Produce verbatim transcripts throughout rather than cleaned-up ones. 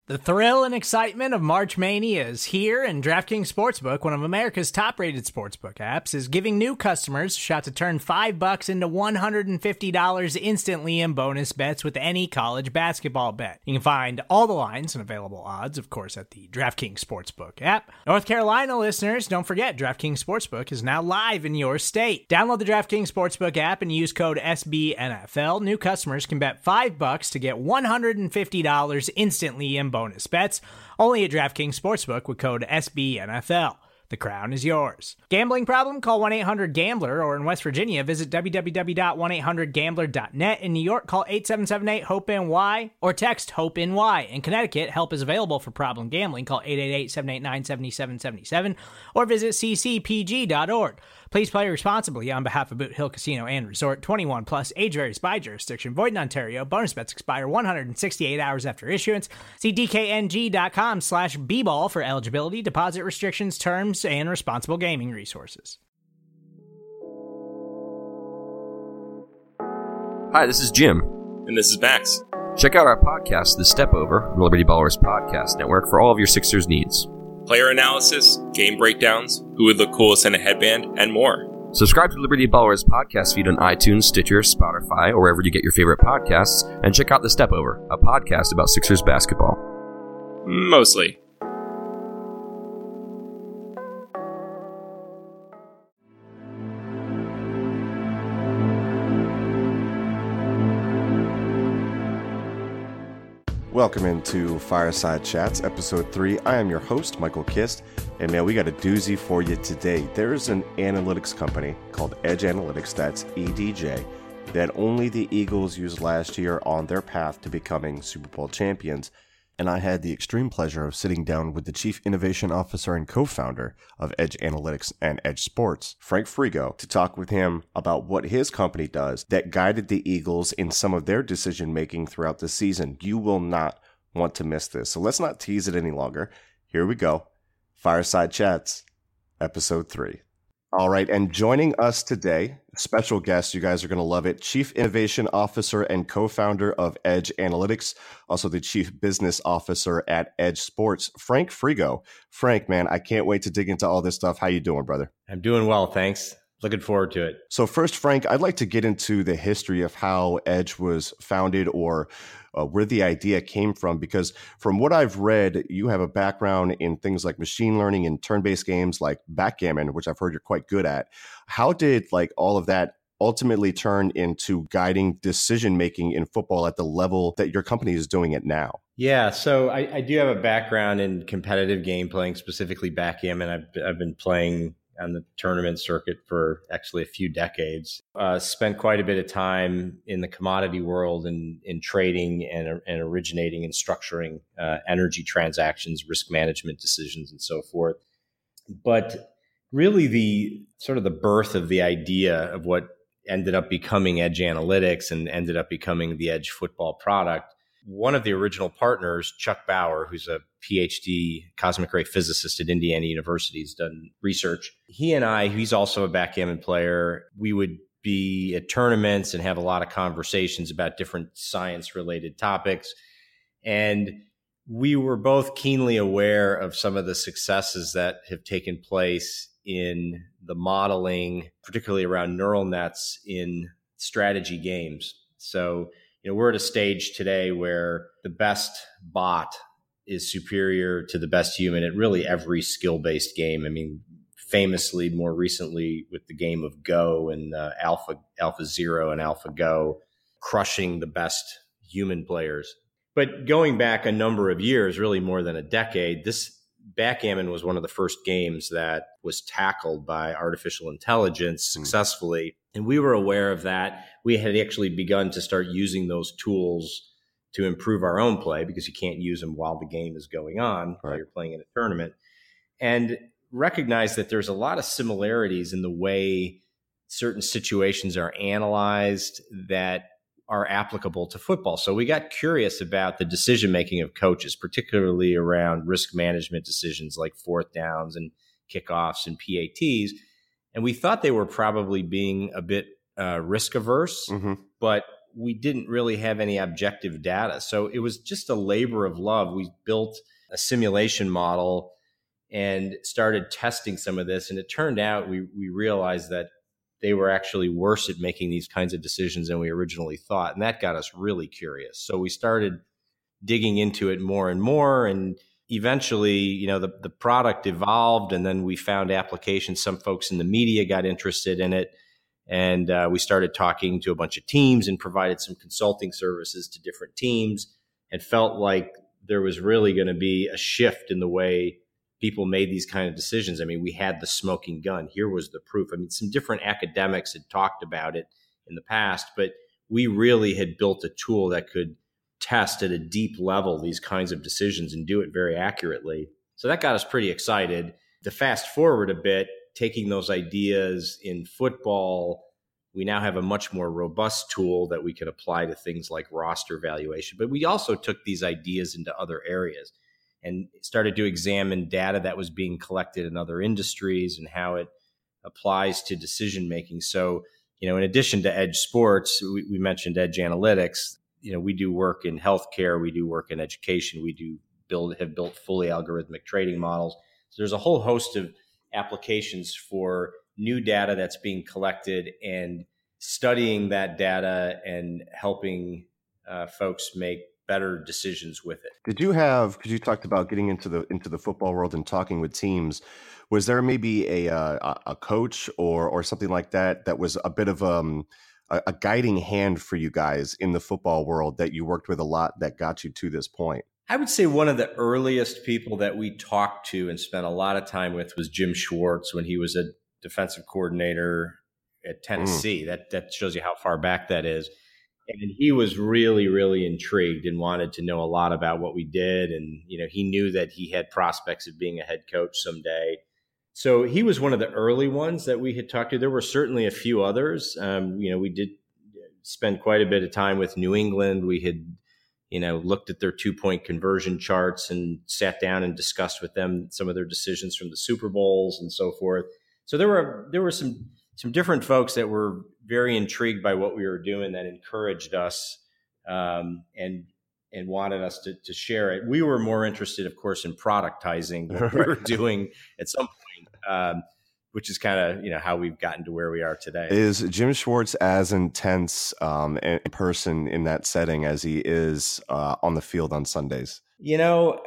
The thrill and excitement of March Mania is here, and DraftKings Sportsbook, one of America's top-rated sportsbook apps, is giving new customers a shot to turn five bucks into one hundred fifty dollars instantly in bonus bets with any college basketball bet. You can find all the lines and available odds, of course, at the DraftKings Sportsbook app. North Carolina listeners, don't forget, DraftKings Sportsbook is now live in your state. Download the DraftKings Sportsbook app and use code S B N F L. New customers can bet five bucks to get one hundred fifty dollars instantly in bonus bets, only at DraftKings Sportsbook with code S B N F L. The crown is yours. Gambling problem? Call one eight hundred gambler, or in West Virginia, visit w w w dot one eight hundred gambler dot net. In New York, call eight seven seven eight hope N Y or text HOPE-NY. In Connecticut, help is available for problem gambling. Call eight eight eight, seven eight nine, seven seven seven seven or visit c c p g dot org. Please play responsibly on behalf of Boot Hill Casino and Resort. twenty-one plus, age varies by jurisdiction. Void in Ontario. Bonus bets expire one hundred sixty-eight hours after issuance. See d k n g dot com slash b ball for eligibility, deposit restrictions, terms, and responsible gaming resources. Hi, this is Jim. And this is Max. Check out our podcast, The Step Over, the Liberty Ballers Podcast Network, for all of your Sixers needs. Player analysis, game breakdowns, who would look coolest in a headband, and more. Subscribe to the Liberty Ballers podcast feed on iTunes, Stitcher, Spotify, or wherever you get your favorite podcasts, and check out The Step Over, a podcast about Sixers basketball. Mostly. Welcome into Fireside Chats, Episode three. I am your host, Michael Kist, and man, we got a doozy for you today. There is an analytics company called Edge Analytics, that's E D J, that only the Eagles used last year on their path to becoming Super Bowl champions. And I had the extreme pleasure of sitting down with the Chief Innovation Officer and co-founder of Edge Analytics and Edge Sports, Frank Frigo, to talk with him about what his company does that guided the Eagles in some of their decision-making throughout the season. You will not want to miss this. So let's not tease it any longer. Here we go. Fireside Chats, Episode three. All right, and joining us today, special guest, you guys are going to love it, Chief Innovation Officer and co-founder of Edge Analytics, also the Chief Business Officer at Edge Sports, Frank Frigo. Frank, man, I can't wait to dig into all this stuff. How you doing, brother? I'm doing well, thanks. Looking forward to it. So first, Frank, I'd like to get into the history of how Edge was founded, or uh, where the idea came from, because from what I've read, you have a background in things like machine learning and turn-based games like backgammon, which I've heard you're quite good at. How did like all of that ultimately turn into guiding decision-making in football at the level that your company is doing it now? Yeah, so I, I do have a background in competitive game playing, specifically backgammon. I've, I've been playing on the tournament circuit for actually a few decades. Uh, spent quite a bit of time in the commodity world and in trading and, and originating and structuring uh, energy transactions, risk management decisions, and so forth. But really the sort of the birth of the idea of what ended up becoming Edge Analytics and ended up becoming the Edge football product, one of the original partners, Chuck Bauer, who's a P H D cosmic ray physicist at Indiana University, has done research. He and I, he's also a backgammon player, we would be at tournaments and have a lot of conversations about different science-related topics. And we were both keenly aware of some of the successes that have taken place in the modeling, particularly around neural nets in strategy games. So, you know, we're at a stage today where the best bot is superior to the best human at really every skill-based game. I mean, famously, more recently with the game of Go and uh, Alpha Alpha Zero and Alpha Go, crushing the best human players. But going back a number of years, really more than a decade, this backgammon was one of the first games that was tackled by artificial intelligence successfully. And we were aware of that. We had actually begun to start using those tools to improve our own play, because you can't use them while the game is going on, right, while you're playing in a tournament. And recognize that there's a lot of similarities in the way certain situations are analyzed that are applicable to football. So we got curious about the decision-making of coaches, particularly around risk management decisions like fourth downs and kickoffs and P A Ts. And we thought they were probably being a bit uh, risk averse, mm-hmm. but we didn't really have any objective data. So it was just a labor of love. We built a simulation model and started testing some of this. And it turned out we, we realized that they were actually worse at making these kinds of decisions than we originally thought. And that got us really curious. So we started digging into it more and more. And eventually, you know, the, the product evolved, and then we found applications. Some folks in the media got interested in it. And uh, we started talking to a bunch of teams and provided some consulting services to different teams, and felt like there was really going to be a shift in the way people made these kind of decisions. I mean, we had the smoking gun. Here was the proof. I mean, some different academics had talked about it in the past, but we really had built a tool that could test at a deep level these kinds of decisions and do it very accurately. So that got us pretty excited. To fast forward a bit, taking those ideas in football, we now have a much more robust tool that we can apply to things like roster valuation. But we also took these ideas into other areas and started to examine data that was being collected in other industries and how it applies to decision making. So, you know, in addition to Edge Sports, we, we mentioned Edge Analytics. You know, we do work in healthcare, we do work in education, we do build have built fully algorithmic trading models. So there's a whole host of applications for new data that's being collected and studying that data and helping uh, folks make better decisions with it. Did you have, because you talked about getting into the into the football world and talking with teams, was there maybe a uh, a coach or or something like that that was a bit of um, a, a guiding hand for you guys in the football world that you worked with a lot that got you to this point? I would say one of the earliest people that we talked to and spent a lot of time with was Jim Schwartz when he was a defensive coordinator at Tennessee. Mm. That that shows you how far back that is. And he was really, really intrigued and wanted to know a lot about what we did. And, you know, he knew that he had prospects of being a head coach someday. So he was one of the early ones that we had talked to. There were certainly a few others. Um, you know, we did spend quite a bit of time with New England. We had, you know, looked at their two-point conversion charts and sat down and discussed with them some of their decisions from the Super Bowls and so forth. So there were there were some some different folks that were very intrigued by what we were doing that encouraged us um, and and wanted us to, to share it. We were more interested, of course, in productizing what we were doing at some point, um, which is kind of, you know, how we've gotten to where we are today. Is Jim Schwartz as intense um, in person in that setting as he is uh, on the field on Sundays? You know,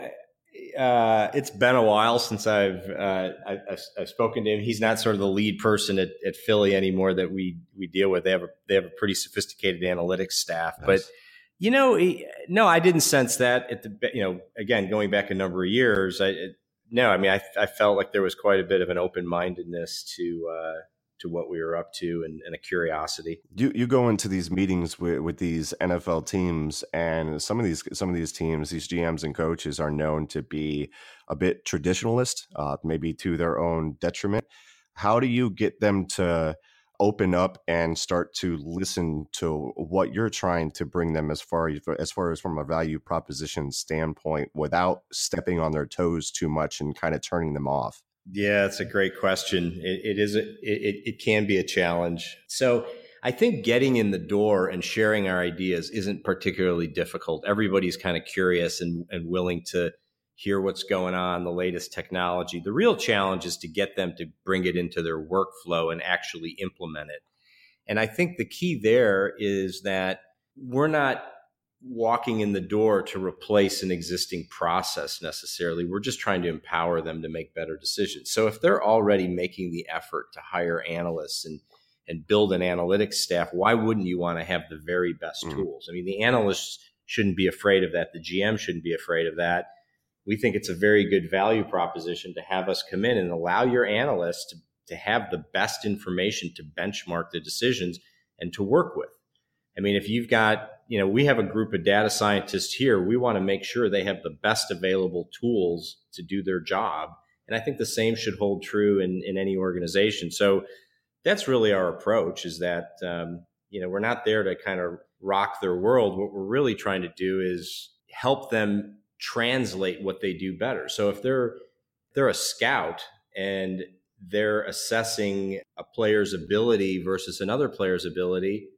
uh, it's been a while since I've, uh, I've I've spoken to him. He's not sort of the lead person at, at Philly anymore that we we deal with. They have a they have a pretty sophisticated analytics staff, nice. But you know, he, no, I didn't sense that at the you know again going back a number of years. I it, no, I mean I I felt like there was quite a bit of an open mindedness to uh, to what we were up to and, and a curiosity. You you go into these meetings with, with these N F L teams, and some of these some of these teams, these G Ms and coaches are known to be a bit traditionalist, uh, maybe to their own detriment. How do you get them to open up and start to listen to what you're trying to bring them as far as far as from a value proposition standpoint without stepping on their toes too much and kind of turning them off? Yeah, that's a great question. It, it is a, it, it can be a challenge. So I think getting in the door and sharing our ideas isn't particularly difficult. Everybody's kind of curious and, and willing to hear what's going on, the latest technology. The real challenge is to get them to bring it into their workflow and actually implement it. And I think the key there is that we're not walking in the door to replace an existing process necessarily. We're just trying to empower them to make better decisions. So if they're already making the effort to hire analysts and, and build an analytics staff, why wouldn't you want to have the very best mm. tools? I mean, the analysts shouldn't be afraid of that. The G M shouldn't be afraid of that. We think it's a very good value proposition to have us come in and allow your analysts to, to have the best information to benchmark the decisions and to work with. I mean, if you've got, you know, we have a group of data scientists here, we want to make sure they have the best available tools to do their job. And I think the same should hold true in, in any organization. So that's really our approach, is that, um, you know, we're not there to kind of rock their world. What we're really trying to do is help them translate what they do better. So if they're they're a scout and they're assessing a player's ability versus another player's ability,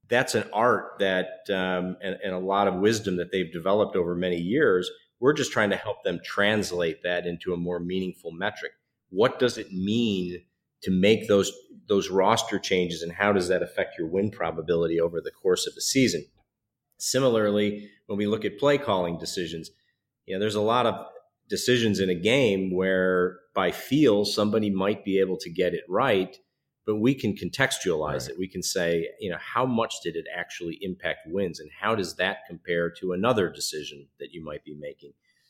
that's an art that um, and, and a lot of wisdom that they've developed over many years. We're just trying to help them translate that into a more meaningful metric. What does it mean to make those those roster changes, and how does that affect your win probability over the course of the season? Similarly, when we look at play calling decisions, you know, there's a lot of decisions in a game where by feel somebody might be able to get it right, but we can contextualize right. it. We can say, you know, how much did it actually impact wins, and how does that compare to another decision that you might be making?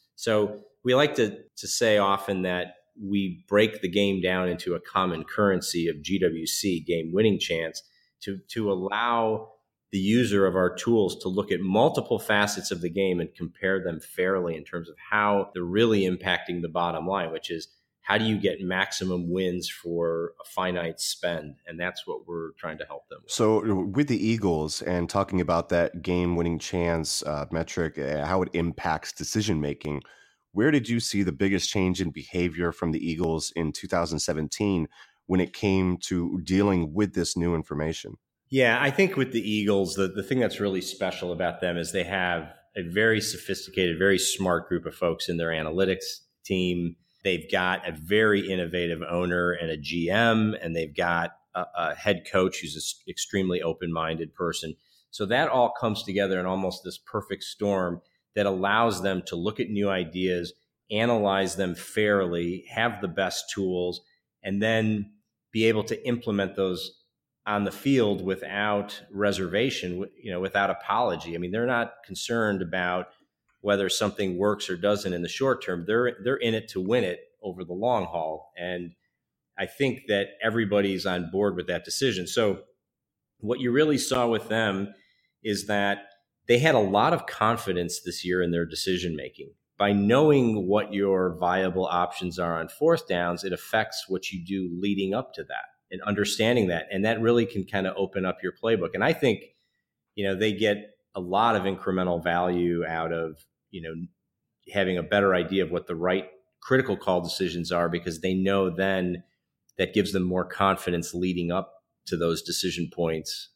So we like to to say often that we break the game down into a common currency of G W C, game winning chance, to to allow the user of our tools to look at multiple facets of the game and compare them fairly in terms of how they're really impacting the bottom line, which is how do you get maximum wins for a finite spend? And that's what we're trying to help them with. So with the Eagles and talking about that game-winning chance uh, metric, uh, how it impacts decision-making, where did you see the biggest change in behavior from the Eagles in two thousand seventeen when it came to dealing with this new information? Yeah, I think with the Eagles, the, the thing that's really special about them is they have a very sophisticated, very smart group of folks in their analytics team. They've got a very innovative owner and a G M, and they've got a, a head coach who's an extremely open-minded person. So that all comes together in almost this perfect storm that allows them to look at new ideas, analyze them fairly, have the best tools, and then be able to implement those on the field without reservation, you know, without apology. I mean, they're not concerned about whether something works or doesn't in the short term. They're they're in it to win it over the long haul. And I think that everybody's on board with that decision. So what you really saw with them is that they had a lot of confidence this year in their decision making. By knowing what your viable options are on fourth downs, it affects what you do leading up to that. And understanding that, and that really can kind of open up your playbook. And I think, you know, they get a lot of incremental value out of, you know, having a better idea of what the right critical call decisions are, because they know then that gives them more confidence leading up to those decision points.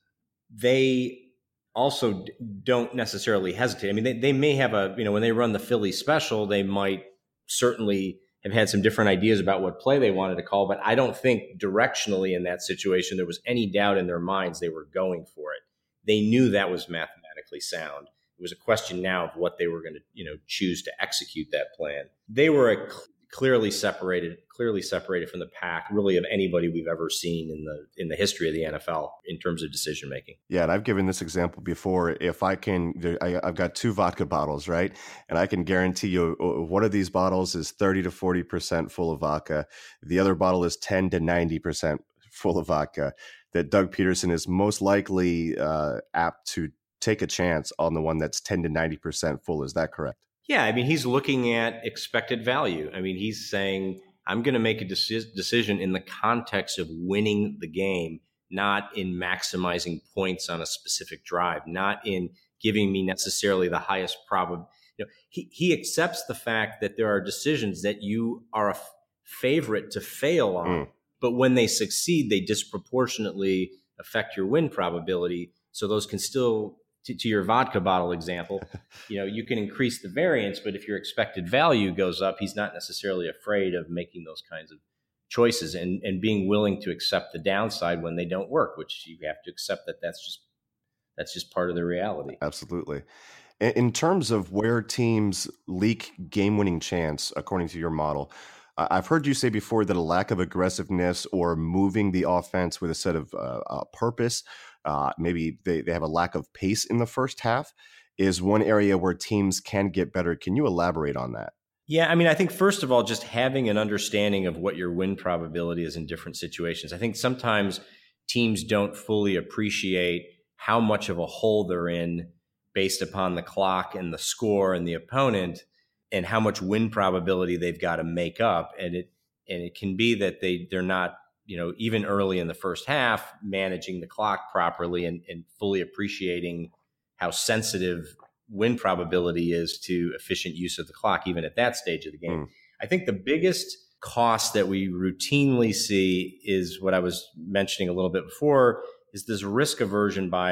They also don't necessarily hesitate. I mean, they, they may have a, you know, when they run the Philly special, they might certainly have had some different ideas about what play they wanted to call, but I don't think directionally in that situation there was any doubt in their minds they were going for it. They knew that was mathematically sound. It was a question now of what they were going to, you know, choose to execute that plan. They were a cl- clearly separated, clearly separated from the pack, really, of anybody we've ever seen in the in the history of the N F L in terms of decision making. Yeah, and I've given this example before. If I can, I, I've got two vodka bottles, right? And I can guarantee you one of these bottles is thirty to forty percent full of vodka. The other bottle is ten to ninety percent full of vodka. That Doug Peterson is most likely uh, apt to take a chance on the one that's ten to ninety percent full. Is that correct? Yeah, I mean, he's looking at expected value. I mean, he's saying, I'm going to make a deci- decision in the context of winning the game, not in maximizing points on a specific drive, not in giving me necessarily the highest probability. You know, he, he accepts the fact that there are decisions that you are a f- favorite to fail on, mm. but when they succeed, they disproportionately affect your win probability. So those can still... To, to your vodka bottle example, you know, you can increase the variance, but if your expected value goes up, he's not necessarily afraid of making those kinds of choices and, and being willing to accept the downside when they don't work, which you have to accept that that's just, that's just part of the reality. Absolutely. In terms of where teams leak game-winning chance, according to your model, I've heard you say before that a lack of aggressiveness or moving the offense with a set of uh, uh, purpose, uh, maybe they, they have a lack of pace in the first half, is one area where teams can get better. Can you elaborate on that? Yeah, I mean, I think first of all, just having an understanding of what your win probability is in different situations. I think sometimes teams don't fully appreciate how much of a hole they're in based upon the clock and the score and the opponent, and how much win probability they've got to make up. And it and it can be that they, they're not, you know, even early in the first half, managing the clock properly and, and fully appreciating how sensitive win probability is to efficient use of the clock, even at that stage of the game. Mm. I think the biggest cost that we routinely see is what I was mentioning a little bit before, is this risk aversion bias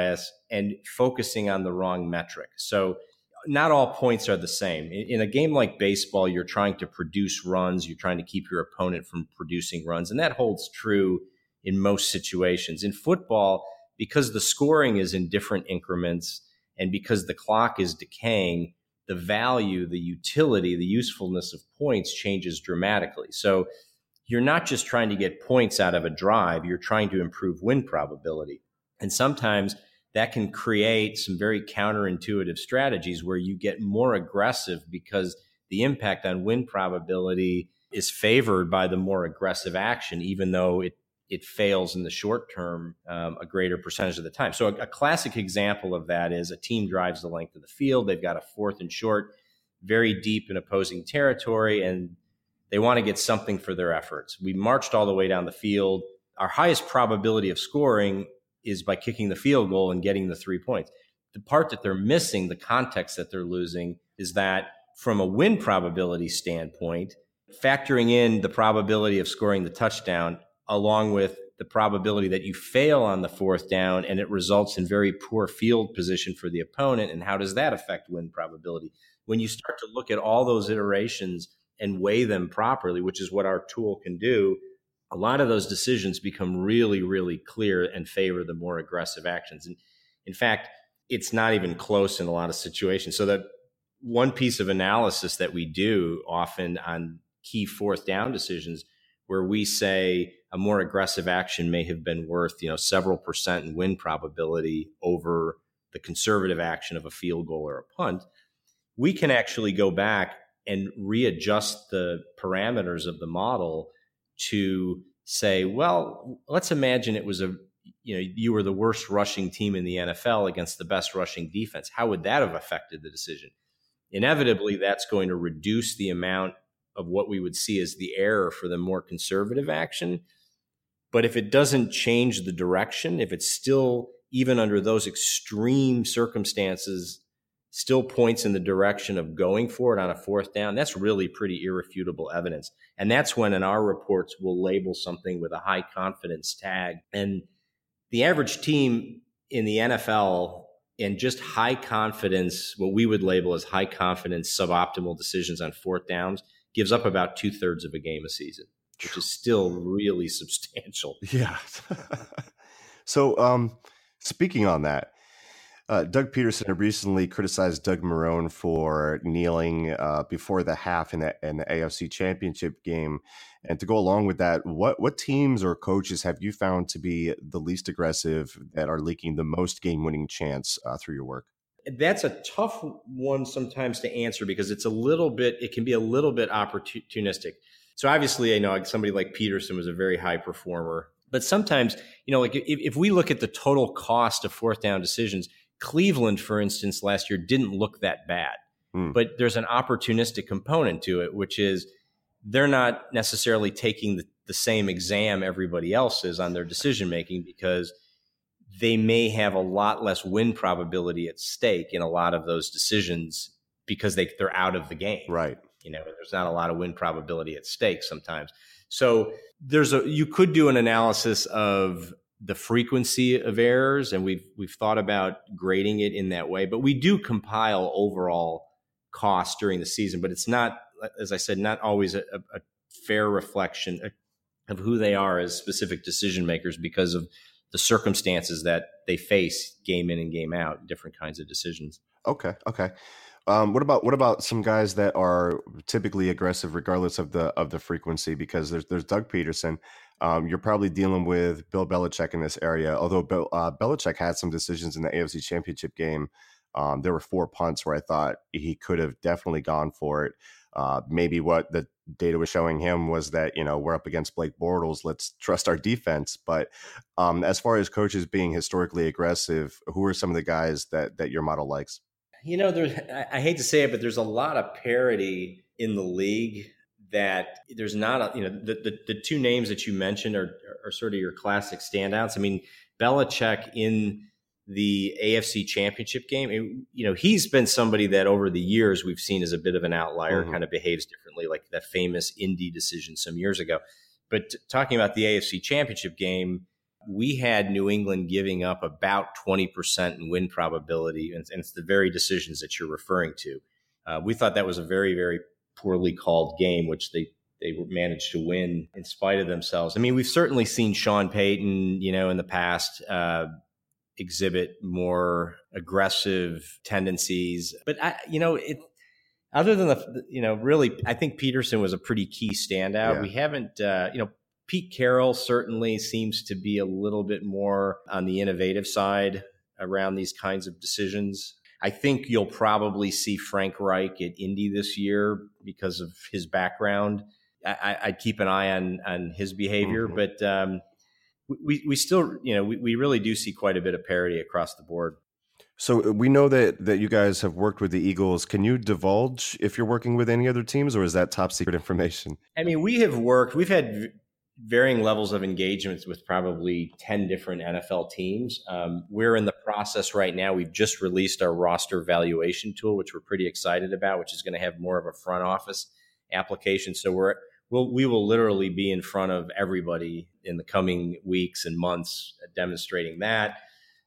and focusing on the wrong metric. So not all points are the same. In, in a game like baseball, you're trying to produce runs. You're trying to keep your opponent from producing runs. And that holds true in most situations. In football, because the scoring is in different increments and because the clock is decaying, the value, the utility, the usefulness of points changes dramatically. So you're not just trying to get points out of a drive, you're trying to improve win probability. And sometimes that can create some very counterintuitive strategies where you get more aggressive because the impact on win probability is favored by the more aggressive action, even though it it fails in the short term um, a greater percentage of the time. So a, a classic example of that is a team drives the length of the field. They've got a fourth and short, very deep in opposing territory, and they want to get something for their efforts. We marched all the way down the field. Our highest probability of scoring is by kicking the field goal and getting the three points. The part that they're missing, the context that they're losing, is that from a win probability standpoint, factoring in the probability of scoring the touchdown along with the probability that you fail on the fourth down and it results in very poor field position for the opponent, and how does that affect win probability? When you start to look at all those iterations and weigh them properly, which is what our tool can do, a lot of those decisions become really, really clear and favor the more aggressive actions. And in fact, it's not even close in a lot of situations. So that one piece of analysis that we do often on key fourth down decisions, where we say a more aggressive action may have been worth, you know, several percent in win probability over the conservative action of a field goal or a punt, we can actually go back and readjust the parameters of the model to say, well, let's imagine it was a, you know, you were the worst rushing team in the N F L against the best rushing defense. How would that have affected the decision? Inevitably, that's going to reduce the amount of what we would see as the error for the more conservative action. But if it doesn't change the direction, if it's still, even under those extreme circumstances, still points in the direction of going for it on a fourth down, that's really pretty irrefutable evidence. And that's when in our reports we'll label something with a high confidence tag. And the average team in the N F L, and just high confidence, what we would label as high confidence suboptimal decisions on fourth downs, gives up about two thirds of a game a season, which is still really substantial. Yeah. So um, speaking on that, Uh, Doug Peterson recently criticized Doug Marrone for kneeling uh, before the half in the, in the A F C Championship game. And to go along with that, what what teams or coaches have you found to be the least aggressive that are leaking the most game-winning chance uh, through your work? That's a tough one sometimes to answer because it's a little bit, it can be a little bit opportunistic. So obviously, I know somebody like Peterson was a very high performer, but sometimes, you know, like if, if we look at the total cost of fourth down decisions, Cleveland, for instance, last year didn't look that bad, mm. but there's an opportunistic component to it, which is they're not necessarily taking the, the same exam everybody else is on their decision making because they may have a lot less win probability at stake in a lot of those decisions because they, they're out of the game. Right. You know, there's not a lot of win probability at stake sometimes. So there's a, you could do an analysis of the frequency of errors, and we've we've thought about grading it in that way. But we do compile overall costs during the season, but it's not, as I said, not always a, a fair reflection of who they are as specific decision makers because of the circumstances that they face game in and game out, different kinds of decisions. Okay, okay. Um, what about what about some guys that are typically aggressive regardless of the of the frequency? Because there's there's Doug Peterson. Um, you're probably dealing with Bill Belichick in this area, although Bill, uh, Belichick had some decisions in the A F C Championship game. Um, there were four punts where I thought he could have definitely gone for it. Uh, maybe what the data was showing him was that, you know, we're up against Blake Bortles. Let's trust our defense. But um, as far as coaches being historically aggressive, who are some of the guys that that your model likes? You know, there's, I hate to say it, but there's a lot of parity in the league that there's not, a, you know, the, the, the two names that you mentioned are, are sort of your classic standouts. I mean, Belichick in the A F C Championship game, you know, he's been somebody that over the years we've seen as a bit of an outlier, mm-hmm. kind of behaves differently, like that famous Indy decision some years ago. But t- talking about the A F C Championship game, we had New England giving up about twenty percent in win probability, and, and it's the very decisions that you're referring to. Uh, we thought that was a very, very poorly called game, which they they managed to win in spite of themselves. I mean, we've certainly seen Sean Payton, you know, in the past uh, exhibit more aggressive tendencies, but I, you know, it. Other than the, you know, really, I think Peterson was a pretty key standout. Yeah. We haven't, uh, you know, Pete Carroll certainly seems to be a little bit more on the innovative side around these kinds of decisions. I think you'll probably see Frank Reich at Indy this year because of his background. I, I'd keep an eye on on his behavior, mm-hmm. but um, we we still, you know, we, we really do see quite a bit of parity across the board. So we know that that you guys have worked with the Eagles. Can you divulge if you're working with any other teams, or is that top secret information? I mean, we have worked, we've had varying levels of engagements with probably ten different N F L teams. Um, we're in the process right now. We've just released our roster valuation tool, which we're pretty excited about, which is going to have more of a front office application. So we're we'll, we will literally be in front of everybody in the coming weeks and months demonstrating that.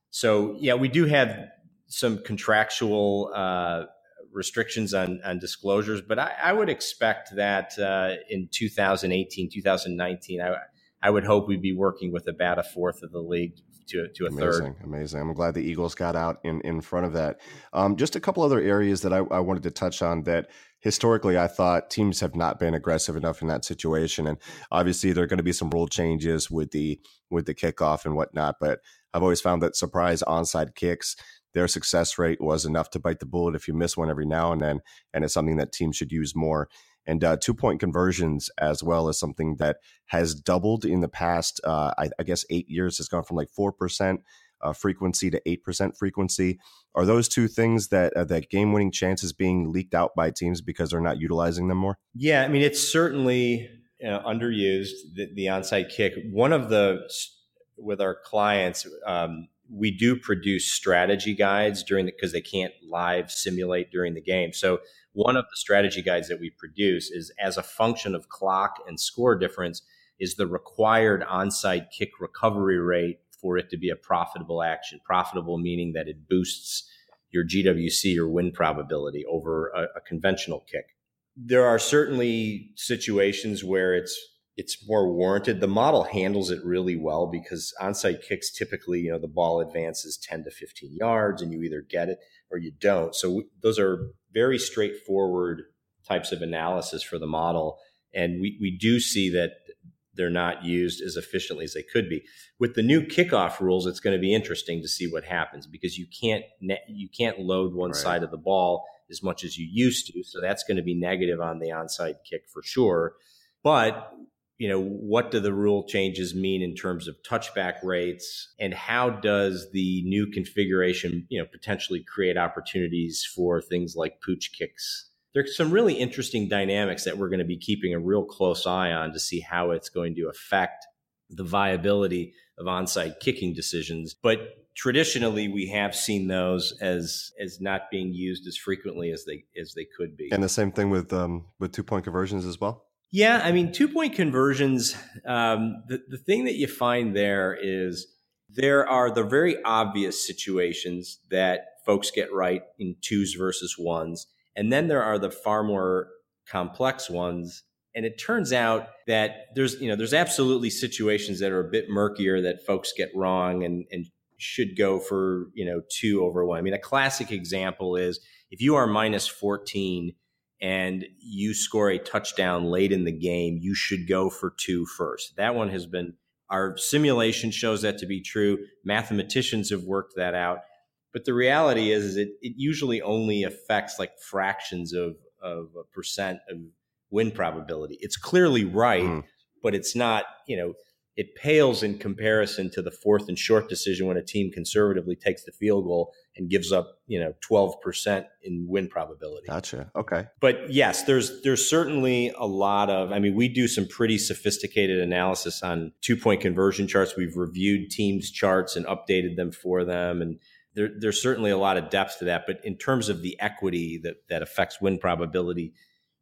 So yeah, we do have some contractual uh, restrictions on, on disclosures, but I, I would expect that uh, in two thousand eighteen, two thousand nineteen, I, I would hope we'd be working with about a fourth of the league to, to a amazing, third. Amazing. I'm glad the Eagles got out in, in front of that. Um, just a couple other areas that I, I wanted to touch on that historically I thought teams have not been aggressive enough in that situation. And obviously there are going to be some rule changes with the with the kickoff and whatnot, but I've always found that surprise onside kicks, their success rate was enough to bite the bullet if you miss one every now and then, and it's something that teams should use more. And uh, two-point conversions as well is something that has doubled in the past, uh, I, I guess, eight years. Has gone from like four percent uh, frequency to eight percent frequency. Are those two things that uh, that game-winning chances being leaked out by teams because they're not utilizing them more? Yeah, I mean, it's certainly uh, underused, the, the onside kick. One of the, with our clients, um, we do produce strategy guides during the, because they can't live simulate during the game. So one of the strategy guides that we produce is, as a function of clock and score difference, is the required onside kick recovery rate for it to be a profitable action. Profitable meaning that it boosts your G W C or win probability over a, a conventional kick. There are certainly situations where it's it's more warranted. The model handles it really well because onside kicks typically, you know, the ball advances ten to fifteen yards and you either get it or you don't. So we, those are very straightforward types of analysis for the model. And we, we do see that they're not used as efficiently as they could be. With the new kickoff rules, it's going to be interesting to see what happens because you can't you can't load one right. side of the ball as much as you used to. So that's going to be negative on the onside kick for sure. But you know, what do the rule changes mean in terms of touchback rates, and how does the new configuration, you know, potentially create opportunities for things like pooch kicks? There's some really interesting dynamics that we're going to be keeping a real close eye on to see how it's going to affect the viability of onside kicking decisions. But traditionally, we have seen those as as not being used as frequently as they as they could be. And the same thing with um, with two point conversions as well. Yeah, I mean, two-point conversions, um, the, the thing that you find there is there are the very obvious situations that folks get right in twos versus ones, and then there are the far more complex ones. And it turns out that there's, you know, there's absolutely situations that are a bit murkier that folks get wrong and, and should go for, you know, two over one. I mean, a classic example is if you are minus fourteen and you score a touchdown late in the game, you should go for two first. That one has been, our simulation shows that to be true. Mathematicians have worked that out. But the reality is, is it, it usually only affects like fractions of, of a percent of win probability. It's clearly right, mm. but it's not, you know, it pales in comparison to the fourth and short decision when a team conservatively takes the field goal and gives up, you know, twelve percent in win probability. Gotcha. Okay. But yes, there's there's certainly a lot of, I mean, we do some pretty sophisticated analysis on two-point conversion charts. We've reviewed teams' charts and updated them for them. And there, there's certainly a lot of depth to that. But in terms of the equity that, that affects win probability,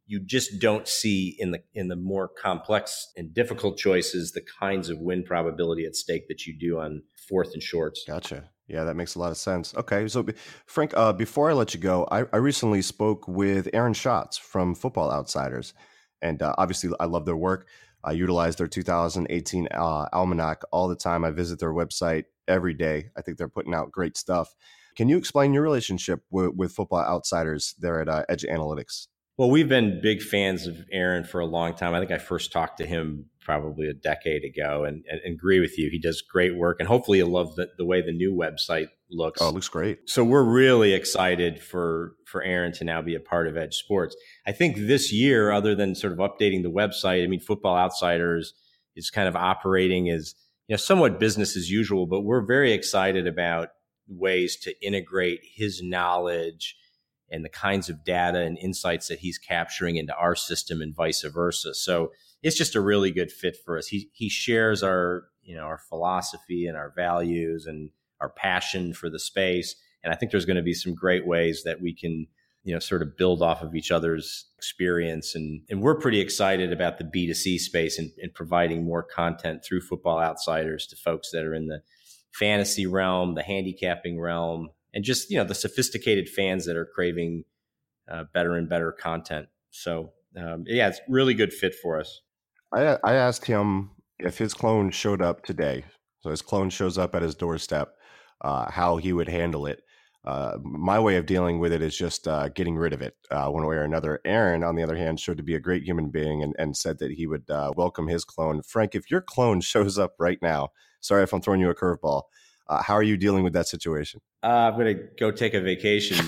you just don't see in the in the more complex and difficult choices the kinds of win probability at stake that you do on fourth and shorts. Gotcha. Yeah, that makes a lot of sense. Okay, so Frank, uh, before I let you go, I, I recently spoke with Aaron Schatz from Football Outsiders, and uh, obviously I love their work. I utilize their two thousand eighteen uh, almanac all the time. I visit their website every day. I think they're putting out great stuff. Can you explain your relationship with, with Football Outsiders there at uh, Edge Analytics? Well, we've been big fans of Aaron for a long time. I think I first talked to him probably a decade ago, and, and, and agree with you. He does great work, and hopefully you'll love the, the way the new website looks. Oh, it looks great. So we're really excited for, for Aaron to now be a part of Edge Sports. I think this year, other than sort of updating the website, I mean, Football Outsiders is kind of operating as, you know, somewhat business as usual, but we're very excited about ways to integrate his knowledge and the kinds of data and insights that he's capturing into our system and vice versa. So it's just a really good fit for us. He he shares our, you know, our philosophy and our values and our passion for the space. And I think there's going to be some great ways that we can, you know, sort of build off of each other's experience. And, and we're pretty excited about the B two C space and, and providing more content through Football Outsiders to folks that are in the fantasy realm, the handicapping realm, and just, you know, the sophisticated fans that are craving uh, better and better content. So, um, yeah, it's a really good fit for us. I, I asked him if his clone showed up today. So his clone shows up at his doorstep, uh, how he would handle it. Uh, my way of dealing with it is just uh, getting rid of it uh, one way or another. Aaron, on the other hand, showed to be a great human being and, and said that he would uh, welcome his clone. Frank, if your clone shows up right now, sorry if I'm throwing you a curveball, Uh, how are you dealing with that situation? Uh, I'm going to go take a vacation.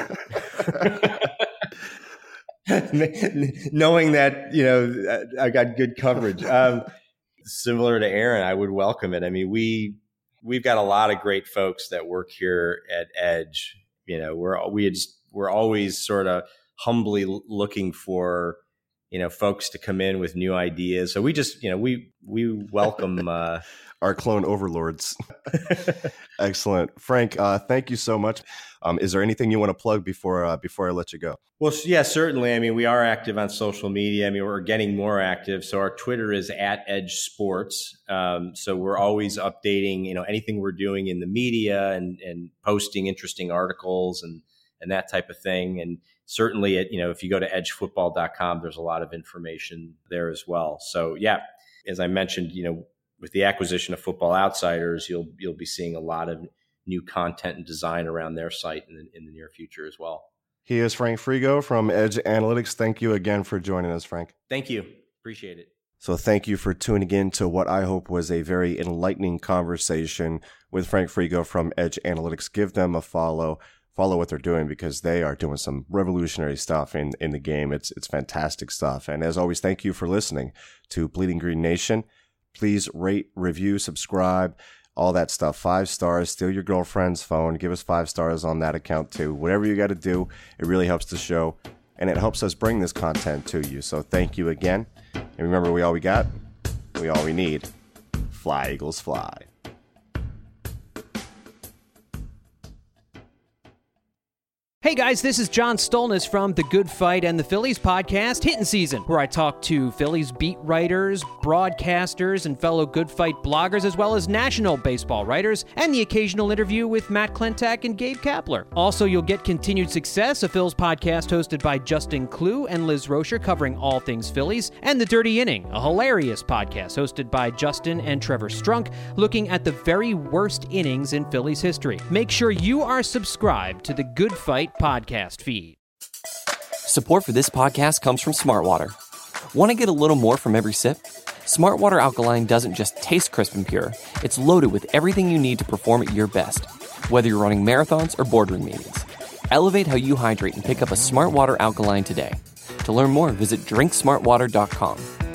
Knowing that, you know, I got good coverage. Um, similar to Aaron, I would welcome it. I mean, we, we've got a lot of great folks that work here at Edge. You know, we're, we just, we're always sort of humbly looking for, you know, folks to come in with new ideas. So we just, you know, we, we welcome, uh, our clone overlords. Excellent. Frank, uh, thank you so much. Um, is there anything you want to plug before uh, before I let you go? Well, yeah, certainly. I mean, we are active on social media. I mean, we're getting more active. So our Twitter is at Edge Sports. Um, so we're always updating, you know, anything we're doing in the media and, and posting interesting articles and, and that type of thing. And certainly, at, you know, if you go to edge football dot com, there's a lot of information there as well. So, yeah, as I mentioned, you know, with the acquisition of Football Outsiders, you'll you'll be seeing a lot of new content and design around their site in the, in the near future as well. He is Frank Frigo from Edge Analytics. Thank you again for joining us, Frank. Thank you. Appreciate it. So thank you for tuning in to what I hope was a very enlightening conversation with Frank Frigo from Edge Analytics. Give them a follow. Follow what they're doing because they are doing some revolutionary stuff in, in the game. It's it's fantastic stuff. And as always, thank you for listening to Bleeding Green Nation. Please rate, review, subscribe, all that stuff. Five stars. Steal your girlfriend's phone. Give us five stars on that account too. Whatever you got to do, it really helps the show, and it helps us bring this content to you. So thank you again. And remember, we all we got, we all we need. Fly, Eagles, fly. Hey guys, this is John Stolnis from The Good Fight and the Phillies podcast, Hittin' Season, where I talk to Phillies beat writers, broadcasters, and fellow Good Fight bloggers, as well as national baseball writers, and the occasional interview with Matt Klentak and Gabe Kapler. Also, you'll get Continued Success, a Phil's podcast hosted by Justin Klugh and Liz Rocher, covering all things Phillies, and The Dirty Inning, a hilarious podcast hosted by Justin and Trevor Strunk, looking at the very worst innings in Phillies history. Make sure you are subscribed to The Good Fight podcast feed. Support for this podcast comes from Smartwater. Want to get a little more from every sip? Smartwater Alkaline doesn't just taste crisp and pure, it's loaded with everything you need to perform at your best, whether you're running marathons or boardroom meetings. Elevate how you hydrate and pick up a Smartwater Alkaline today. To learn more, visit drink smart water dot com.